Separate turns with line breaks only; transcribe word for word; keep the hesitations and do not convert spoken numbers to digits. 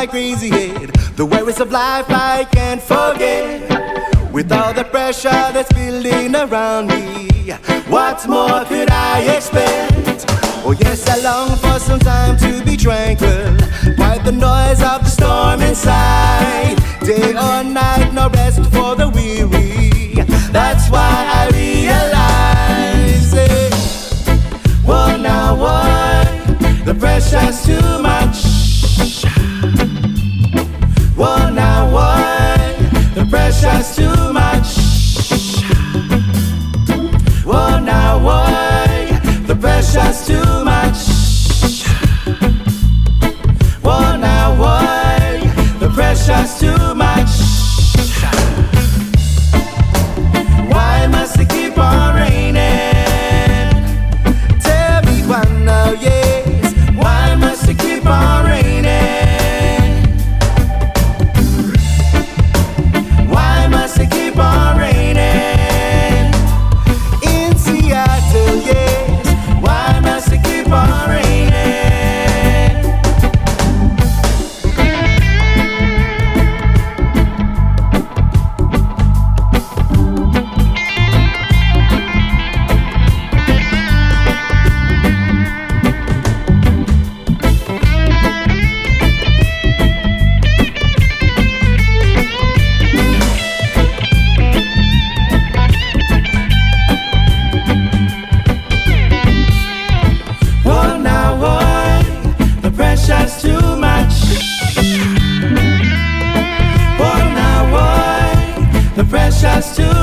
my crazy head. The worries of life I can't forget. With all the pressure that's building around me, what more could I expect? Oh yes, I long for some time to be tranquil, quiet the noise of the storm inside. Day or night, no rest for the weary. That's why I realize it. Whoa, now why? The pressure's too much. Whoa, now why? The pressure's too much. Whoa, now why? The pressure's too much. Whoa, now why? The pressure's too much. Why must it keep on raining? Tell me why now, yes. Why must it keep on raining? Why must it keep on raining? In Seattle, yes. Why must it keep on raining? Oh, now why? The pressure's too much. Oh, now why? The pressure's too